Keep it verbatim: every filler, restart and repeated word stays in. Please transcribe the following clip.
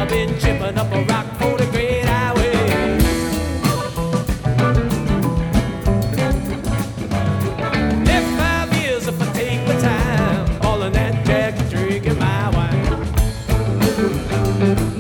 I've been chipping up a rock for the great highway. Left five years if I take my time, all in that jack, drinking my wine.